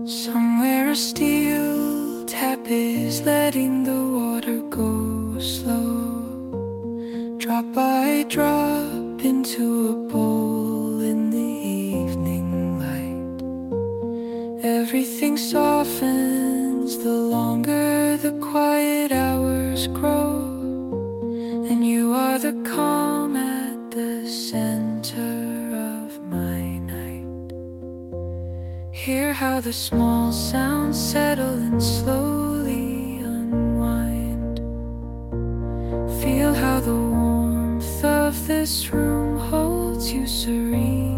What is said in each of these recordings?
Somewhere a steel tap is letting the water go slow, drop by drop into a bowl in the evening light. Everything softens the longer the quiet hours grow, and you are the calm at the center of my night. Hear how the small sounds settle and slowly unwind. Feel how the warmth of this room holds you serene.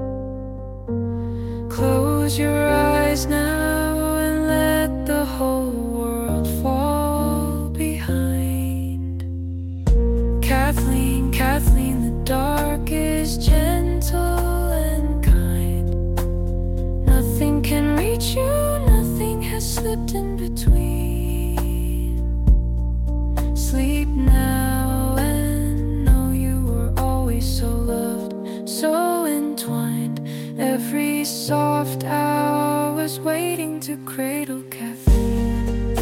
Close your eyes now and let the whole world fall behind. Kathleen, Kathleen, the dark is gentle and kind. Nothing can reach you, nothing has slipped in between. Sleep now and know you were always so loved, so entwined. Every soft hour was waiting to cradle Kathleen.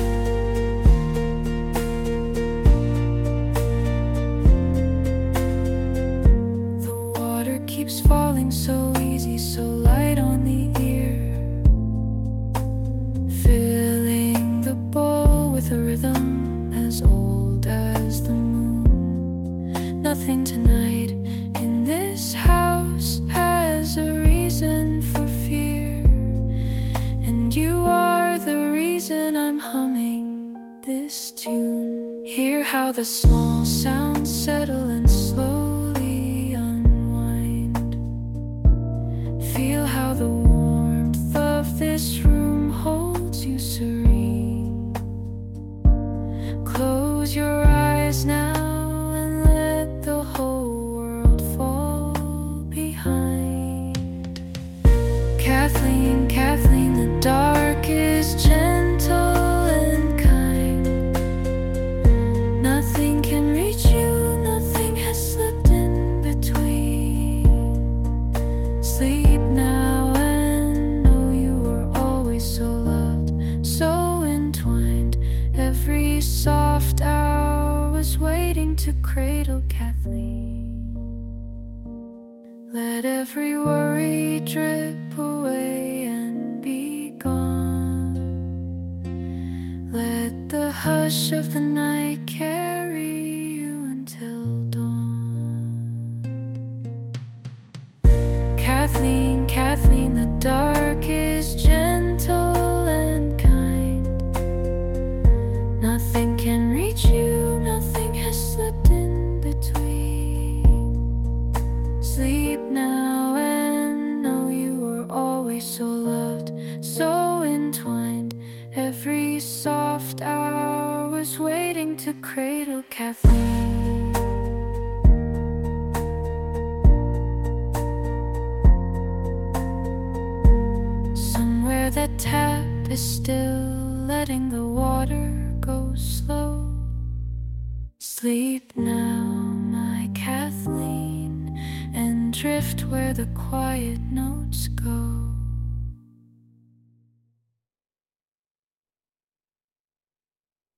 The water keeps falling so easy, so light on the ear, filling the bowl with a rhythm as old as the moon. Nothing tonight in this house has a reason for fear, and you are the reason I'm humming this tune. Hear how the small sounds settle and slowly unwind. Feel how the warmth of this room holds you serene. Close your eyes now and let the whole world fall behind. Kathleen, Kathleen, the dark is gentle and kind. Nothing can reach you, nothing has slipped in between. Sleep now and know you were always so loved, so entwined. Every soft hour was waiting to cradle Kathleen. Let every worry drip away and be gone. Let the hush of the night carry you until dawn. Kathleen, Kathleen, the dark is gentle and kind. Nothing can reach you, nothing has slipped in between. Sleep now and know you were always so loved, so entwined. Every soft hour was waiting to cradle Kathleen. Somewhere that tap is still letting the water go slow. Sleep now, my Kathleen, and drift where the quiet notes go.